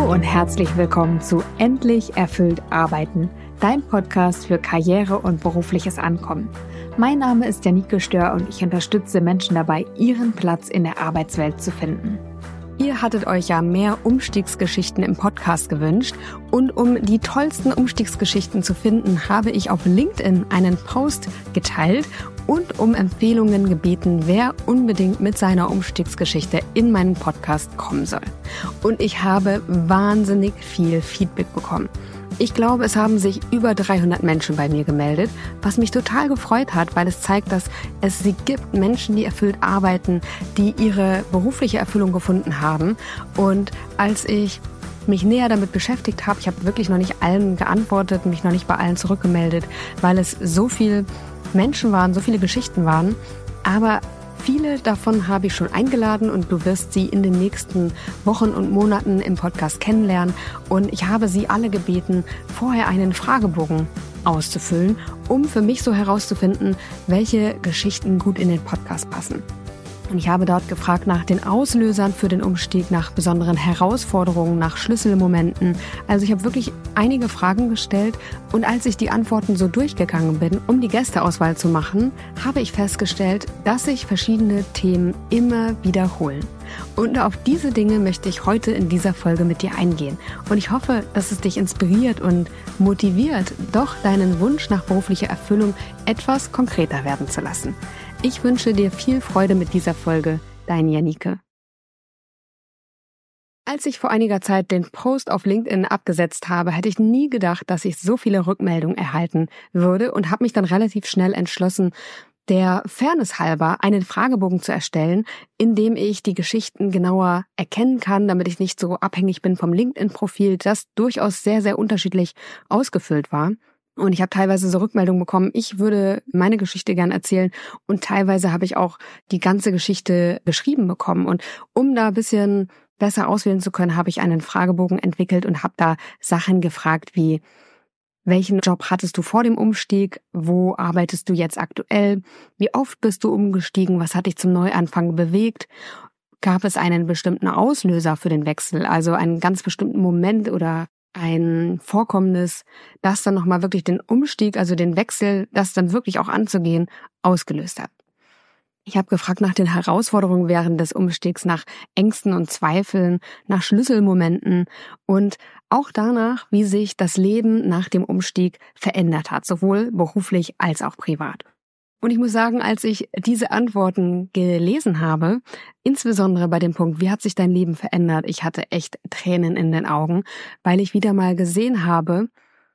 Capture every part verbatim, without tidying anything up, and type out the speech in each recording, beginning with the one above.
und herzlich willkommen zu Endlich erfüllt arbeiten, dein Podcast für Karriere und berufliches Ankommen. Mein Name ist Janike Stör und ich unterstütze Menschen dabei, ihren Platz in der Arbeitswelt zu finden. Ihr hattet euch ja mehr Umstiegsgeschichten im Podcast gewünscht und um die tollsten Umstiegsgeschichten zu finden, habe ich auf LinkedIn einen Post geteilt und um Empfehlungen gebeten, wer unbedingt mit seiner Umstiegsgeschichte in meinen Podcast kommen soll. Und ich habe wahnsinnig viel Feedback bekommen. Ich glaube, es haben sich über dreihundert Menschen bei mir gemeldet, was mich total gefreut hat, weil es zeigt, dass es sie gibt, Menschen, die erfüllt arbeiten, die ihre berufliche Erfüllung gefunden haben. Und als ich mich näher damit beschäftigt habe, ich habe wirklich noch nicht allen geantwortet, mich noch nicht bei allen zurückgemeldet, weil es so viele Menschen waren, so viele Geschichten waren, aber viele davon habe ich schon eingeladen und du wirst sie in den nächsten Wochen und Monaten im Podcast kennenlernen. Und ich habe sie alle gebeten, vorher einen Fragebogen auszufüllen, um für mich so herauszufinden, welche Geschichten gut in den Podcast passen. Und ich habe dort gefragt nach den Auslösern für den Umstieg, nach besonderen Herausforderungen, nach Schlüsselmomenten. Also ich habe wirklich einige Fragen gestellt und als ich die Antworten so durchgegangen bin, um die Gästeauswahl zu machen, habe ich festgestellt, dass sich verschiedene Themen immer wiederholen. Und auf diese Dinge möchte ich heute in dieser Folge mit dir eingehen. Und ich hoffe, dass es dich inspiriert und motiviert, doch deinen Wunsch nach beruflicher Erfüllung etwas konkreter werden zu lassen. Ich wünsche dir viel Freude mit dieser Folge, dein Janike. Als ich vor einiger Zeit den Post auf LinkedIn abgesetzt habe, hätte ich nie gedacht, dass ich so viele Rückmeldungen erhalten würde und habe mich dann relativ schnell entschlossen, der Fairness halber einen Fragebogen zu erstellen, in dem ich die Geschichten genauer erkennen kann, damit ich nicht so abhängig bin vom LinkedIn-Profil, das durchaus sehr, sehr unterschiedlich ausgefüllt war. Und ich habe teilweise so Rückmeldungen bekommen, ich würde meine Geschichte gern erzählen und teilweise habe ich auch die ganze Geschichte geschrieben bekommen. Und um da ein bisschen besser auswählen zu können, habe ich einen Fragebogen entwickelt und habe da Sachen gefragt wie: Welchen Job hattest du vor dem Umstieg? Wo arbeitest du jetzt aktuell? Wie oft bist du umgestiegen? Was hat dich zum Neuanfang bewegt? Gab es einen bestimmten Auslöser für den Wechsel, also einen ganz bestimmten Moment oder ein Vorkommnis, das dann nochmal wirklich den Umstieg, also den Wechsel, das dann wirklich auch anzugehen, ausgelöst hat? Ich habe gefragt nach den Herausforderungen während des Umstiegs, nach Ängsten und Zweifeln, nach Schlüsselmomenten und auch danach, wie sich das Leben nach dem Umstieg verändert hat, sowohl beruflich als auch privat. Und ich muss sagen, als ich diese Antworten gelesen habe, insbesondere bei dem Punkt, wie hat sich dein Leben verändert, ich hatte echt Tränen in den Augen, weil ich wieder mal gesehen habe,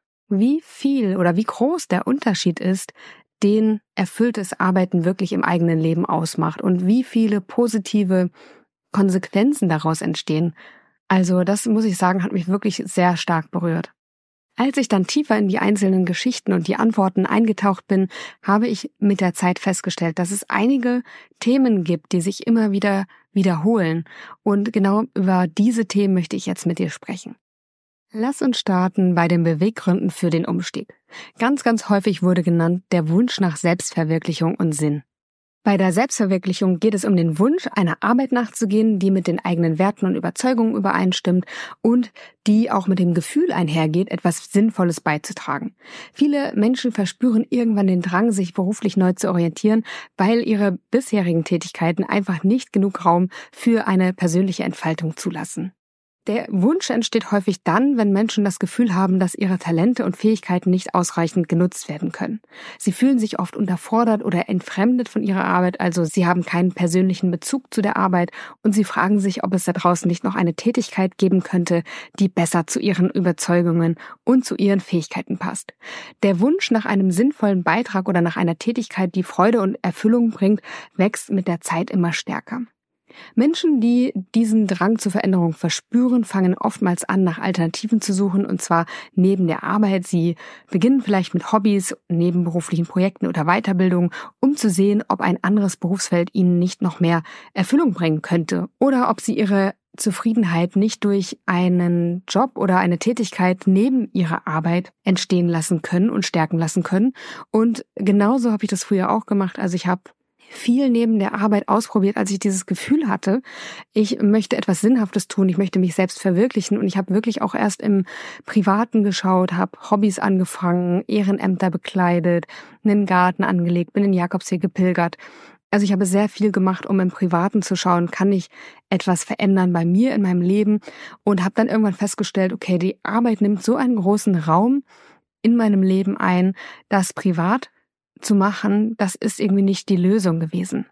wie viel oder wie groß der Unterschied ist, den erfülltes Arbeiten wirklich im eigenen Leben ausmacht und wie viele positive Konsequenzen daraus entstehen. Also das, muss ich sagen, hat mich wirklich sehr stark berührt. Als ich dann tiefer in die einzelnen Geschichten und die Antworten eingetaucht bin, habe ich mit der Zeit festgestellt, dass es einige Themen gibt, die sich immer wieder wiederholen. Und genau über diese Themen möchte ich jetzt mit dir sprechen. Lass uns starten bei den Beweggründen für den Umstieg. Ganz, ganz häufig wurde genannt der Wunsch nach Selbstverwirklichung und Sinn. Bei der Selbstverwirklichung geht es um den Wunsch, einer Arbeit nachzugehen, die mit den eigenen Werten und Überzeugungen übereinstimmt und die auch mit dem Gefühl einhergeht, etwas Sinnvolles beizutragen. Viele Menschen verspüren irgendwann den Drang, sich beruflich neu zu orientieren, weil ihre bisherigen Tätigkeiten einfach nicht genug Raum für eine persönliche Entfaltung zulassen. Der Wunsch entsteht häufig dann, wenn Menschen das Gefühl haben, dass ihre Talente und Fähigkeiten nicht ausreichend genutzt werden können. Sie fühlen sich oft unterfordert oder entfremdet von ihrer Arbeit, also sie haben keinen persönlichen Bezug zu der Arbeit und sie fragen sich, ob es da draußen nicht noch eine Tätigkeit geben könnte, die besser zu ihren Überzeugungen und zu ihren Fähigkeiten passt. Der Wunsch nach einem sinnvollen Beitrag oder nach einer Tätigkeit, die Freude und Erfüllung bringt, wächst mit der Zeit immer stärker. Menschen, die diesen Drang zur Veränderung verspüren, fangen oftmals an, nach Alternativen zu suchen, und zwar neben der Arbeit. Sie beginnen vielleicht mit Hobbys, nebenberuflichen Projekten oder Weiterbildung, um zu sehen, ob ein anderes Berufsfeld ihnen nicht noch mehr Erfüllung bringen könnte oder ob sie ihre Zufriedenheit nicht durch einen Job oder eine Tätigkeit neben ihrer Arbeit entstehen lassen können und stärken lassen können. Und genauso habe ich das früher auch gemacht. Also ich habe viel neben der Arbeit ausprobiert, als ich dieses Gefühl hatte, ich möchte etwas Sinnhaftes tun, ich möchte mich selbst verwirklichen. Und ich habe wirklich auch erst im Privaten geschaut, habe Hobbys angefangen, Ehrenämter bekleidet, einen Garten angelegt, bin in den Jakobsweg gepilgert. Also ich habe sehr viel gemacht, um im Privaten zu schauen, kann ich etwas verändern bei mir in meinem Leben, und habe dann irgendwann festgestellt, okay, die Arbeit nimmt so einen großen Raum in meinem Leben ein, dass privat zu machen, das ist irgendwie nicht die Lösung gewesen.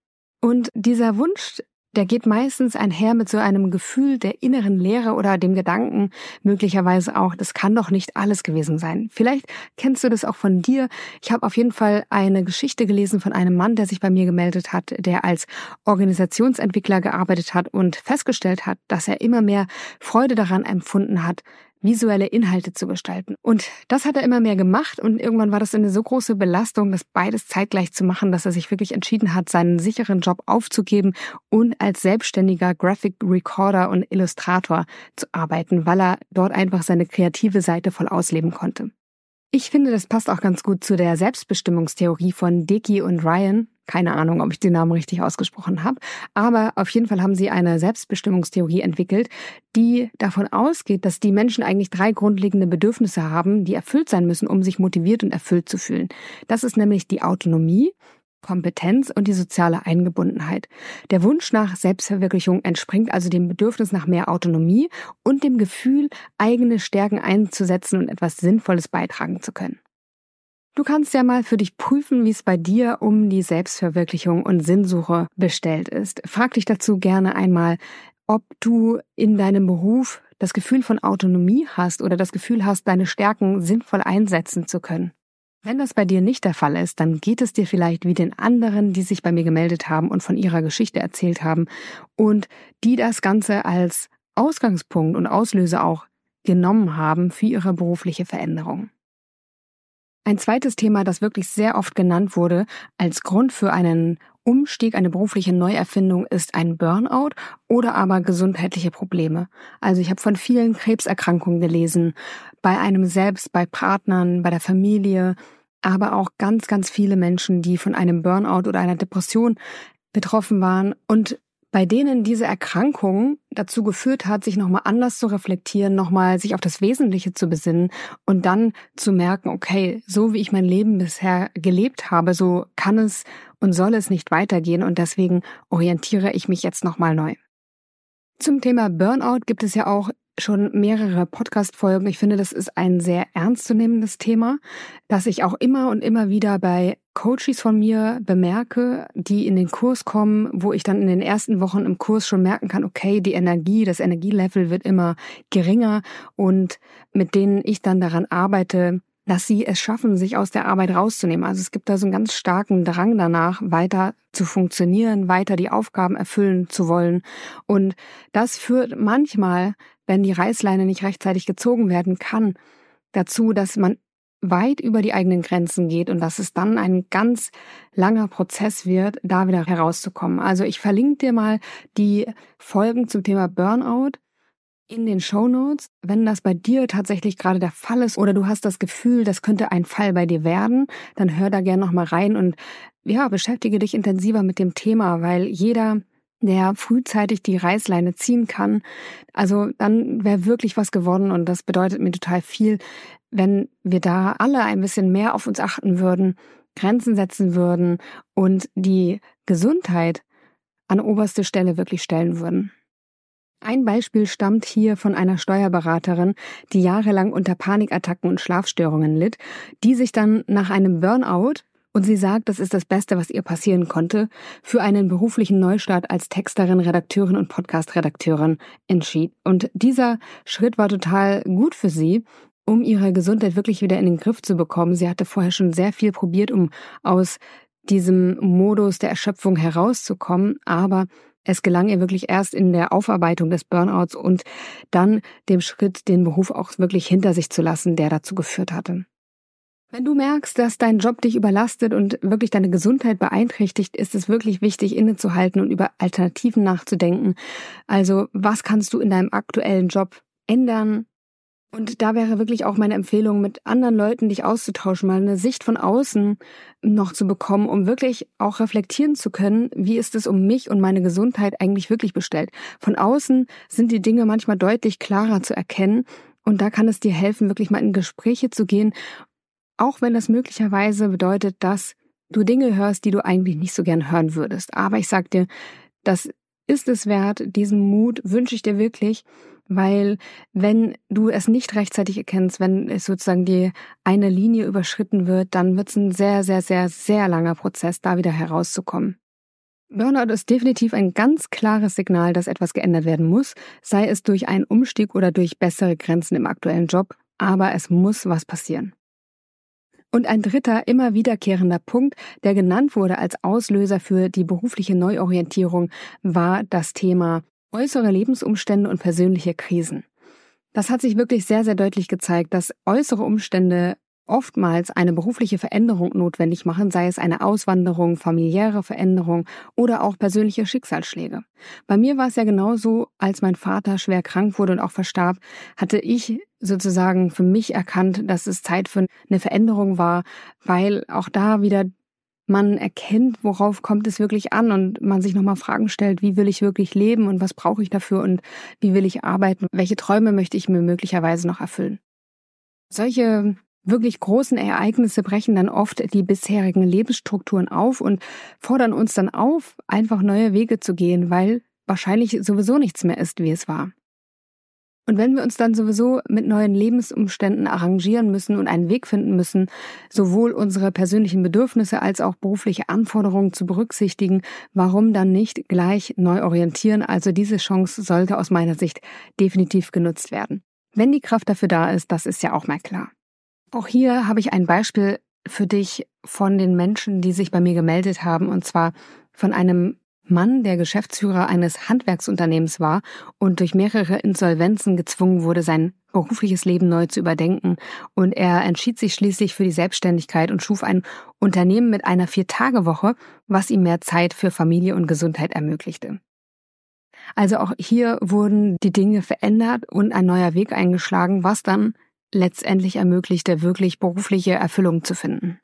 Und dieser Wunsch, der geht meistens einher mit so einem Gefühl der inneren Leere oder dem Gedanken möglicherweise auch, das kann doch nicht alles gewesen sein. Vielleicht kennst du das auch von dir. Ich habe auf jeden Fall eine Geschichte gelesen von einem Mann, der sich bei mir gemeldet hat, der als Organisationsentwickler gearbeitet hat und festgestellt hat, dass er immer mehr Freude daran empfunden hat, visuelle Inhalte zu gestalten. Und das hat er immer mehr gemacht, und irgendwann war das eine so große Belastung, das beides zeitgleich zu machen, dass er sich wirklich entschieden hat, seinen sicheren Job aufzugeben und als selbstständiger Graphic Recorder und Illustrator zu arbeiten, weil er dort einfach seine kreative Seite voll ausleben konnte. Ich finde, das passt auch ganz gut zu der Selbstbestimmungstheorie von Dickey und Ryan. Keine Ahnung, ob ich den Namen richtig ausgesprochen habe, aber auf jeden Fall haben sie eine Selbstbestimmungstheorie entwickelt, die davon ausgeht, dass die Menschen eigentlich drei grundlegende Bedürfnisse haben, die erfüllt sein müssen, um sich motiviert und erfüllt zu fühlen. Das ist nämlich die Autonomie, Kompetenz und die soziale Eingebundenheit. Der Wunsch nach Selbstverwirklichung entspringt also dem Bedürfnis nach mehr Autonomie und dem Gefühl, eigene Stärken einzusetzen und etwas Sinnvolles beitragen zu können. Du kannst ja mal für dich prüfen, wie es bei dir um die Selbstverwirklichung und Sinnsuche bestellt ist. Frag dich dazu gerne einmal, ob du in deinem Beruf das Gefühl von Autonomie hast oder das Gefühl hast, deine Stärken sinnvoll einsetzen zu können. Wenn das bei dir nicht der Fall ist, dann geht es dir vielleicht wie den anderen, die sich bei mir gemeldet haben und von ihrer Geschichte erzählt haben und die das Ganze als Ausgangspunkt und Auslöser auch genommen haben für ihre berufliche Veränderung. Ein zweites Thema, das wirklich sehr oft genannt wurde als Grund für einen Umstieg, eine berufliche Neuerfindung, ist ein Burnout oder aber gesundheitliche Probleme. Also ich habe von vielen Krebserkrankungen gelesen, bei einem selbst, bei Partnern, bei der Familie, aber auch ganz, ganz viele Menschen, die von einem Burnout oder einer Depression betroffen waren und bei denen diese Erkrankung dazu geführt hat, sich nochmal anders zu reflektieren, nochmal sich auf das Wesentliche zu besinnen und dann zu merken, okay, so wie ich mein Leben bisher gelebt habe, so kann es und soll es nicht weitergehen, und deswegen orientiere ich mich jetzt nochmal neu. Zum Thema Burnout gibt es ja auch schon mehrere Podcast-Folgen. Ich finde, das ist ein sehr ernstzunehmendes Thema, das ich auch immer und immer wieder bei Coaches von mir bemerke, die in den Kurs kommen, wo ich dann in den ersten Wochen im Kurs schon merken kann, okay, die Energie, das Energielevel wird immer geringer, und mit denen ich dann daran arbeite, dass sie es schaffen, sich aus der Arbeit rauszunehmen. Also es gibt da so einen ganz starken Drang danach, weiter zu funktionieren, weiter die Aufgaben erfüllen zu wollen. Und das führt manchmal, wenn die Reißleine nicht rechtzeitig gezogen werden kann, dazu, dass man weit über die eigenen Grenzen geht und dass es dann ein ganz langer Prozess wird, da wieder herauszukommen. Also ich verlinke dir mal die Folgen zum Thema Burnout in den Shownotes. Wenn das bei dir tatsächlich gerade der Fall ist oder du hast das Gefühl, das könnte ein Fall bei dir werden, dann hör da gerne nochmal rein und ja, beschäftige dich intensiver mit dem Thema, weil jeder, der frühzeitig die Reißleine ziehen kann, also dann wäre wirklich was gewonnen, und das bedeutet mir total viel, wenn wir da alle ein bisschen mehr auf uns achten würden, Grenzen setzen würden und die Gesundheit an oberste Stelle wirklich stellen würden. Ein Beispiel stammt hier von einer Steuerberaterin, die jahrelang unter Panikattacken und Schlafstörungen litt, die sich dann nach einem Burnout, und sie sagt, das ist das Beste, was ihr passieren konnte, für einen beruflichen Neustart als Texterin, Redakteurin und Podcast-Redakteurin entschied. Und dieser Schritt war total gut für sie, um ihre Gesundheit wirklich wieder in den Griff zu bekommen. Sie hatte vorher schon sehr viel probiert, um aus diesem Modus der Erschöpfung herauszukommen, aber es gelang ihr wirklich erst in der Aufarbeitung des Burnouts und dann dem Schritt, den Beruf auch wirklich hinter sich zu lassen, der dazu geführt hatte. Wenn du merkst, dass dein Job dich überlastet und wirklich deine Gesundheit beeinträchtigt, ist es wirklich wichtig, innezuhalten und über Alternativen nachzudenken. Also, was kannst du in deinem aktuellen Job ändern? Und da wäre wirklich auch meine Empfehlung, mit anderen Leuten dich auszutauschen, mal eine Sicht von außen noch zu bekommen, um wirklich auch reflektieren zu können, wie ist es um mich und meine Gesundheit eigentlich wirklich bestellt. Von außen sind die Dinge manchmal deutlich klarer zu erkennen und da kann es dir helfen, wirklich mal in Gespräche zu gehen, auch wenn das möglicherweise bedeutet, dass du Dinge hörst, die du eigentlich nicht so gern hören würdest. Aber ich sag dir, das ist es wert, diesen Mut wünsche ich dir wirklich, weil wenn du es nicht rechtzeitig erkennst, wenn es sozusagen die eine Linie überschritten wird, dann wird es ein sehr, sehr, sehr, sehr langer Prozess, da wieder herauszukommen. Burnout ist definitiv ein ganz klares Signal, dass etwas geändert werden muss, sei es durch einen Umstieg oder durch bessere Grenzen im aktuellen Job, aber es muss was passieren. Und ein dritter, immer wiederkehrender Punkt, der genannt wurde als Auslöser für die berufliche Neuorientierung, war das Thema äußere Lebensumstände und persönliche Krisen. Das hat sich wirklich sehr, sehr deutlich gezeigt, dass äußere Umstände oftmals eine berufliche Veränderung notwendig machen, sei es eine Auswanderung, familiäre Veränderung oder auch persönliche Schicksalsschläge. Bei mir war es ja genauso, als mein Vater schwer krank wurde und auch verstarb, hatte ich sozusagen für mich erkannt, dass es Zeit für eine Veränderung war, weil auch da wieder man erkennt, worauf kommt es wirklich an und man sich nochmal Fragen stellt, wie will ich wirklich leben und was brauche ich dafür und wie will ich arbeiten, welche Träume möchte ich mir möglicherweise noch erfüllen. Solche wirklich großen Ereignisse brechen dann oft die bisherigen Lebensstrukturen auf und fordern uns dann auf, einfach neue Wege zu gehen, weil wahrscheinlich sowieso nichts mehr ist, wie es war. Und wenn wir uns dann sowieso mit neuen Lebensumständen arrangieren müssen und einen Weg finden müssen, sowohl unsere persönlichen Bedürfnisse als auch berufliche Anforderungen zu berücksichtigen, warum dann nicht gleich neu orientieren? Also diese Chance sollte aus meiner Sicht definitiv genutzt werden. Wenn die Kraft dafür da ist, das ist ja auch mal klar. Auch hier habe ich ein Beispiel für dich von den Menschen, die sich bei mir gemeldet haben, und zwar von einem Mann, der Geschäftsführer eines Handwerksunternehmens war und durch mehrere Insolvenzen gezwungen wurde, sein berufliches Leben neu zu überdenken. Und er entschied sich schließlich für die Selbstständigkeit und schuf ein Unternehmen mit einer Vier-Tage-Woche, was ihm mehr Zeit für Familie und Gesundheit ermöglichte. Also auch hier wurden die Dinge verändert und ein neuer Weg eingeschlagen, was dann letztendlich ermöglichte, wirklich berufliche Erfüllung zu finden.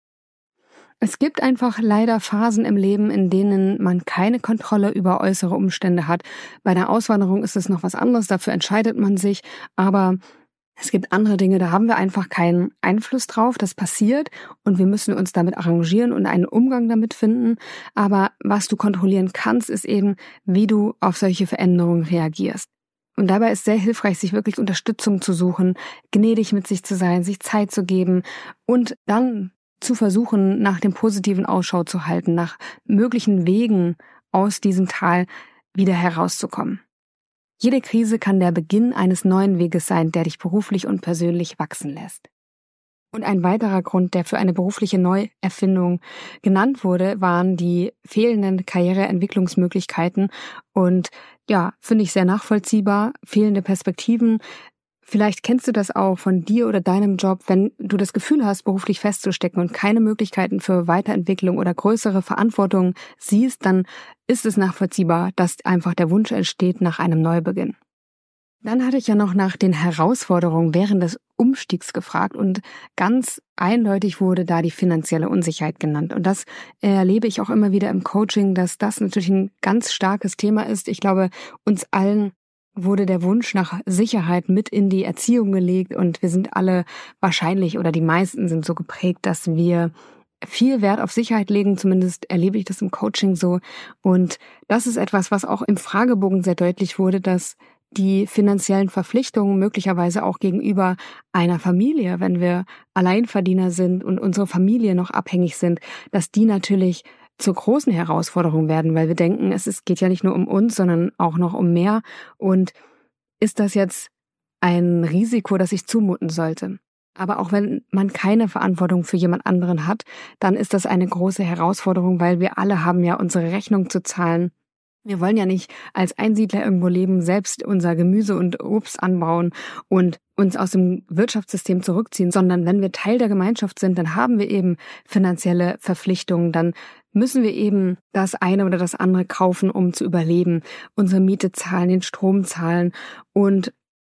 Es gibt einfach leider Phasen im Leben, in denen man keine Kontrolle über äußere Umstände hat. Bei der Auswanderung ist es noch was anderes, dafür entscheidet man sich, aber es gibt andere Dinge, da haben wir einfach keinen Einfluss drauf, das passiert und wir müssen uns damit arrangieren und einen Umgang damit finden. Aber was du kontrollieren kannst, ist eben, wie du auf solche Veränderungen reagierst. Und dabei ist sehr hilfreich, sich wirklich Unterstützung zu suchen, gnädig mit sich zu sein, sich Zeit zu geben und dann zu versuchen, nach dem Positiven Ausschau zu halten, nach möglichen Wegen aus diesem Tal wieder herauszukommen. Jede Krise kann der Beginn eines neuen Weges sein, der dich beruflich und persönlich wachsen lässt. Und ein weiterer Grund, der für eine berufliche Neuerfindung genannt wurde, waren die fehlenden Karriereentwicklungsmöglichkeiten und ja, finde ich sehr nachvollziehbar, fehlende Perspektiven. Vielleicht kennst du das auch von dir oder deinem Job, wenn du das Gefühl hast, beruflich festzustecken und keine Möglichkeiten für Weiterentwicklung oder größere Verantwortung siehst, dann ist es nachvollziehbar, dass einfach der Wunsch entsteht nach einem Neubeginn. Dann hatte ich ja noch nach den Herausforderungen während des Umstiegs gefragt und ganz eindeutig wurde da die finanzielle Unsicherheit genannt. Und das erlebe ich auch immer wieder im Coaching, dass das natürlich ein ganz starkes Thema ist. Ich glaube, uns allen wurde der Wunsch nach Sicherheit mit in die Erziehung gelegt und wir sind alle wahrscheinlich oder die meisten sind so geprägt, dass wir viel Wert auf Sicherheit legen, zumindest erlebe ich das im Coaching so. Und das ist etwas, was auch im Fragebogen sehr deutlich wurde, dass die finanziellen Verpflichtungen möglicherweise auch gegenüber einer Familie, wenn wir Alleinverdiener sind und unsere Familie noch abhängig sind, dass die natürlich zur großen Herausforderung werden, weil wir denken, es ist, geht ja nicht nur um uns, sondern auch noch um mehr. Und ist das jetzt ein Risiko, das ich zumuten sollte? Aber auch wenn man keine Verantwortung für jemand anderen hat, dann ist das eine große Herausforderung, weil wir alle haben ja unsere Rechnung zu zahlen. Wir wollen ja nicht als Einsiedler irgendwo leben, selbst unser Gemüse und Obst anbauen und uns aus dem Wirtschaftssystem zurückziehen, sondern wenn wir Teil der Gemeinschaft sind, dann haben wir eben finanzielle Verpflichtungen, dann müssen wir eben das eine oder das andere kaufen, um zu überleben, unsere Miete zahlen, den Strom zahlen und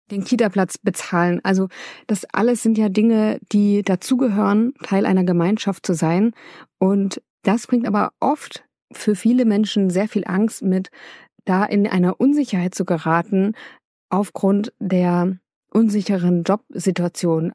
den Kita-Platz bezahlen. Also das alles sind ja Dinge, die dazugehören, Teil einer Gemeinschaft zu sein. Und das bringt aber oft für viele Menschen sehr viel Angst mit, da in einer Unsicherheit zu geraten, aufgrund der unsicheren Jobsituation.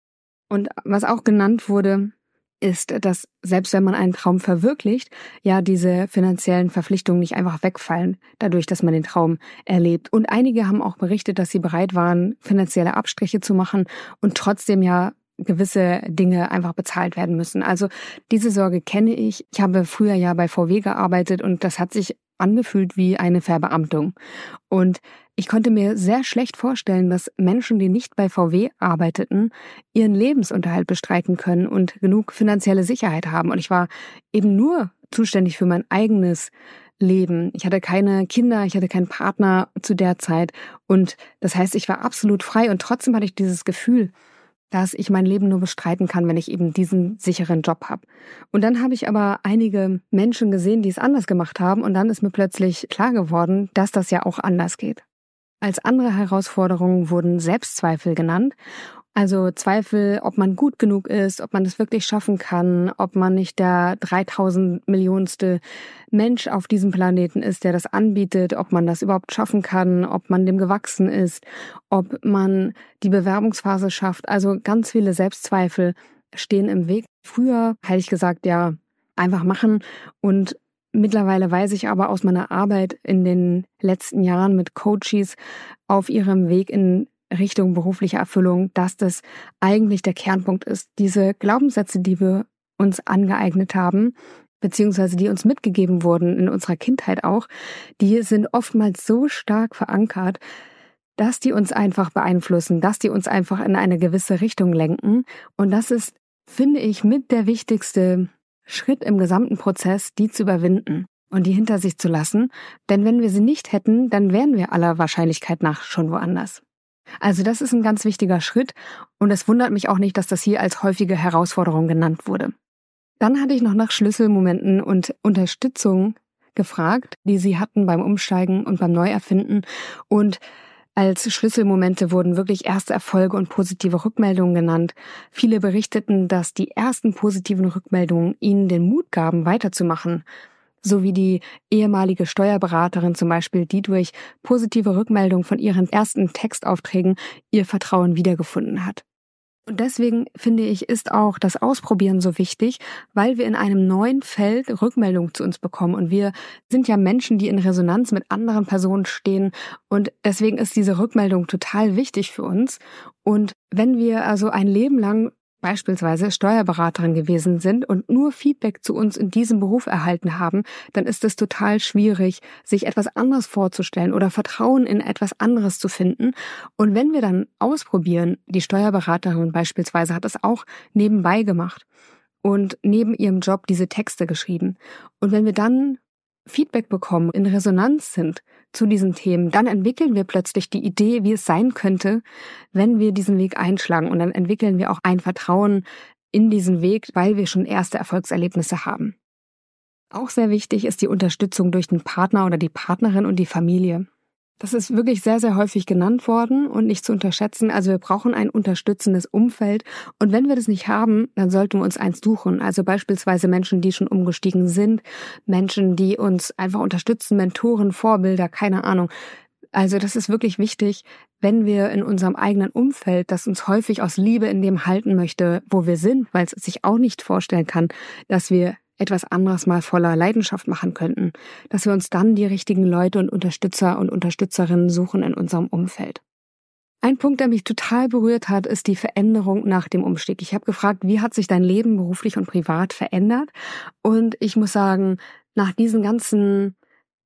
Und was auch genannt wurde, ist, dass selbst wenn man einen Traum verwirklicht, ja diese finanziellen Verpflichtungen nicht einfach wegfallen, dadurch, dass man den Traum erlebt. Und einige haben auch berichtet, dass sie bereit waren, finanzielle Abstriche zu machen und trotzdem ja gewisse Dinge einfach bezahlt werden müssen. Also diese Sorge kenne ich. Ich habe früher ja bei V W gearbeitet und das hat sich angefühlt wie eine Verbeamtung. Und ich konnte mir sehr schlecht vorstellen, dass Menschen, die nicht bei V W arbeiteten, ihren Lebensunterhalt bestreiten können und genug finanzielle Sicherheit haben. Und ich war eben nur zuständig für mein eigenes Leben. Ich hatte keine Kinder, ich hatte keinen Partner zu der Zeit. Und das heißt, ich war absolut frei und trotzdem hatte ich dieses Gefühl, dass ich mein Leben nur bestreiten kann, wenn ich eben diesen sicheren Job habe. Und dann habe ich aber einige Menschen gesehen, die es anders gemacht haben und dann ist mir plötzlich klar geworden, dass das ja auch anders geht. Als andere Herausforderungen wurden Selbstzweifel genannt. Also Zweifel, ob man gut genug ist, ob man das wirklich schaffen kann, ob man nicht der dreitausend Millionste Mensch auf diesem Planeten ist, der das anbietet, ob man das überhaupt schaffen kann, ob man dem gewachsen ist, ob man die Bewerbungsphase schafft. Also ganz viele Selbstzweifel stehen im Weg. Früher hätte ich gesagt, ja, einfach machen. Und mittlerweile weiß ich aber aus meiner Arbeit in den letzten Jahren mit Coaches auf ihrem Weg in Richtung berufliche Erfüllung, dass das eigentlich der Kernpunkt ist. Diese Glaubenssätze, die wir uns angeeignet haben, beziehungsweise die uns mitgegeben wurden in unserer Kindheit auch, die sind oftmals so stark verankert, dass die uns einfach beeinflussen, dass die uns einfach in eine gewisse Richtung lenken. Und das ist, finde ich, mit der wichtigste Schritt im gesamten Prozess, die zu überwinden und die hinter sich zu lassen. Denn wenn wir sie nicht hätten, dann wären wir aller Wahrscheinlichkeit nach schon woanders. Also das ist ein ganz wichtiger Schritt und es wundert mich auch nicht, dass das hier als häufige Herausforderung genannt wurde. Dann hatte ich noch nach Schlüsselmomenten und Unterstützung gefragt, die sie hatten beim Umsteigen und beim Neuerfinden. Und als Schlüsselmomente wurden wirklich erste Erfolge und positive Rückmeldungen genannt. Viele berichteten, dass die ersten positiven Rückmeldungen ihnen den Mut gaben, weiterzumachen. So wie die ehemalige Steuerberaterin zum Beispiel, die durch positive Rückmeldung von ihren ersten Textaufträgen ihr Vertrauen wiedergefunden hat. Und deswegen finde ich, ist auch das Ausprobieren so wichtig, weil wir in einem neuen Feld Rückmeldung zu uns bekommen. Und wir sind ja Menschen, die in Resonanz mit anderen Personen stehen. Und deswegen ist diese Rückmeldung total wichtig für uns. Und wenn wir also ein Leben lang beispielsweise Steuerberaterin gewesen sind und nur Feedback zu uns in diesem Beruf erhalten haben, dann ist es total schwierig, sich etwas anderes vorzustellen oder Vertrauen in etwas anderes zu finden. Und wenn wir dann ausprobieren, die Steuerberaterin beispielsweise hat es auch nebenbei gemacht und neben ihrem Job diese Texte geschrieben. Und wenn wir dann Feedback bekommen, in Resonanz sind zu diesen Themen, dann entwickeln wir plötzlich die Idee, wie es sein könnte, wenn wir diesen Weg einschlagen. Und dann entwickeln wir auch ein Vertrauen in diesen Weg, weil wir schon erste Erfolgserlebnisse haben. Auch sehr wichtig ist die Unterstützung durch den Partner oder die Partnerin und die Familie. Das ist wirklich sehr, sehr häufig genannt worden und nicht zu unterschätzen. Also wir brauchen ein unterstützendes Umfeld. Und wenn wir das nicht haben, dann sollten wir uns eins suchen. Also beispielsweise Menschen, die schon umgestiegen sind, Menschen, die uns einfach unterstützen, Mentoren, Vorbilder, keine Ahnung. Also das ist wirklich wichtig, wenn wir in unserem eigenen Umfeld, das uns häufig aus Liebe in dem halten möchte, wo wir sind, weil es sich auch nicht vorstellen kann, dass wir etwas anderes mal voller Leidenschaft machen könnten, dass wir uns dann die richtigen Leute und Unterstützer und Unterstützerinnen suchen in unserem Umfeld. Ein Punkt, der mich total berührt hat, ist die Veränderung nach dem Umstieg. Ich habe gefragt, wie hat sich dein Leben beruflich und privat verändert? Und ich muss sagen, nach diesen ganzen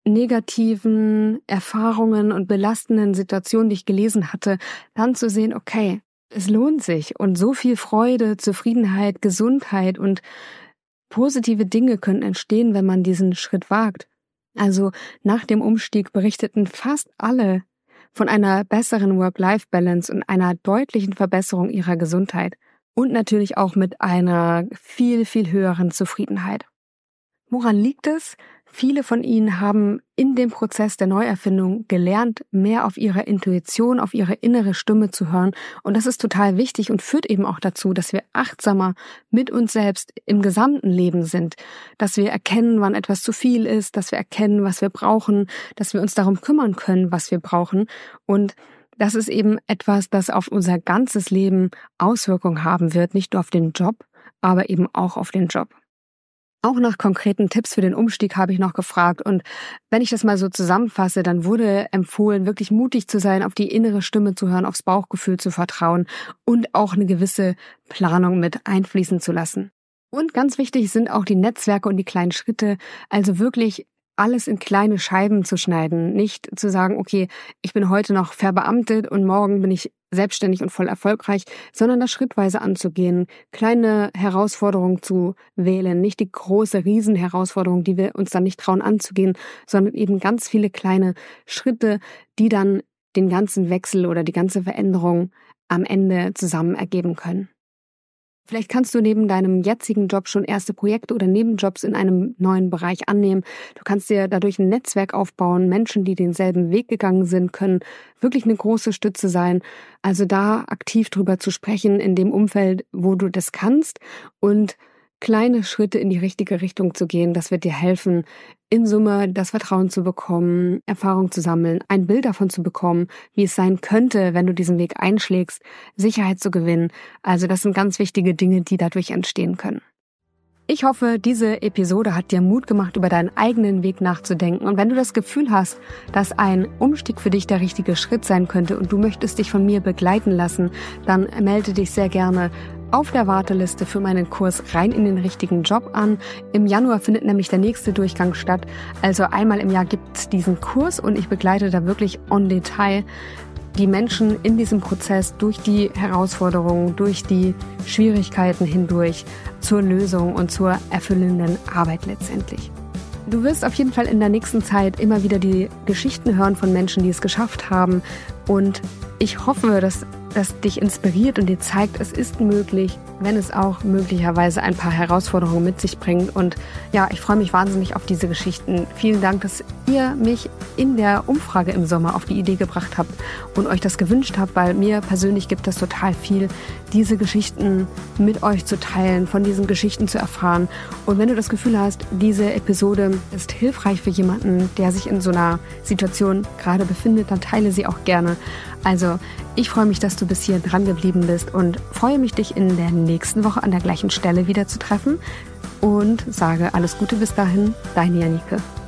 negativen Erfahrungen und belastenden Situationen, die ich gelesen hatte, dann zu sehen, okay, es lohnt sich und so viel Freude, Zufriedenheit, Gesundheit und positive Dinge können entstehen, wenn man diesen Schritt wagt. Also nach dem Umstieg berichteten fast alle von einer besseren Work-Life-Balance und einer deutlichen Verbesserung ihrer Gesundheit und natürlich auch mit einer viel, viel höheren Zufriedenheit. Woran liegt es? Viele von ihnen haben in dem Prozess der Neuerfindung gelernt, mehr auf ihre Intuition, auf ihre innere Stimme zu hören. Und das ist total wichtig und führt eben auch dazu, dass wir achtsamer mit uns selbst im gesamten Leben sind. Dass wir erkennen, wann etwas zu viel ist, dass wir erkennen, was wir brauchen, dass wir uns darum kümmern können, was wir brauchen. Und das ist eben etwas, das auf unser ganzes Leben Auswirkungen haben wird, nicht nur auf den Job, aber eben auch auf den Job. Auch nach konkreten Tipps für den Umstieg habe ich noch gefragt. Und wenn ich das mal so zusammenfasse, dann wurde empfohlen, wirklich mutig zu sein, auf die innere Stimme zu hören, aufs Bauchgefühl zu vertrauen und auch eine gewisse Planung mit einfließen zu lassen. Und ganz wichtig sind auch die Netzwerke und die kleinen Schritte, also wirklich alles in kleine Scheiben zu schneiden. Nicht zu sagen, okay, ich bin heute noch verbeamtet und morgen bin ich selbstständig und voll erfolgreich, sondern das schrittweise anzugehen, kleine Herausforderungen zu wählen, nicht die große Riesenherausforderung, die wir uns dann nicht trauen anzugehen, sondern eben ganz viele kleine Schritte, die dann den ganzen Wechsel oder die ganze Veränderung am Ende zusammen ergeben können. Vielleicht kannst du neben deinem jetzigen Job schon erste Projekte oder Nebenjobs in einem neuen Bereich annehmen. Du kannst dir dadurch ein Netzwerk aufbauen. Menschen, die denselben Weg gegangen sind, können wirklich eine große Stütze sein. Also da aktiv drüber zu sprechen in dem Umfeld, wo du das kannst und kleine Schritte in die richtige Richtung zu gehen. Das wird dir helfen, in Summe das Vertrauen zu bekommen, Erfahrung zu sammeln, ein Bild davon zu bekommen, wie es sein könnte, wenn du diesen Weg einschlägst, Sicherheit zu gewinnen. Also das sind ganz wichtige Dinge, die dadurch entstehen können. Ich hoffe, diese Episode hat dir Mut gemacht, über deinen eigenen Weg nachzudenken. Und wenn du das Gefühl hast, dass ein Umstieg für dich der richtige Schritt sein könnte und du möchtest dich von mir begleiten lassen, dann melde dich sehr gerne auf der Warteliste für meinen Kurs Rein in den richtigen Job an. Im Januar findet nämlich der nächste Durchgang statt. Also einmal im Jahr gibt es diesen Kurs und ich begleite da wirklich en Detail die Menschen in diesem Prozess durch die Herausforderungen, durch die Schwierigkeiten hindurch zur Lösung und zur erfüllenden Arbeit letztendlich. Du wirst auf jeden Fall in der nächsten Zeit immer wieder die Geschichten hören von Menschen, die es geschafft haben. Und ich hoffe, dass das dich inspiriert und dir zeigt, es ist möglich, wenn es auch möglicherweise ein paar Herausforderungen mit sich bringt. Und ja, ich freue mich wahnsinnig auf diese Geschichten. Vielen Dank, dass ihr mich in der Umfrage im Sommer auf die Idee gebracht habt und euch das gewünscht habt, weil mir persönlich gibt es total viel, diese Geschichten mit euch zu teilen, von diesen Geschichten zu erfahren. Und wenn du das Gefühl hast, diese Episode ist hilfreich für jemanden, der sich in so einer Situation gerade befindet, dann teile sie auch gerne. Also ich freue mich, dass du bis hier dran geblieben bist und freue mich, dich in der nächsten Woche an der gleichen Stelle wieder zu treffen und sage alles Gute bis dahin, deine Janike.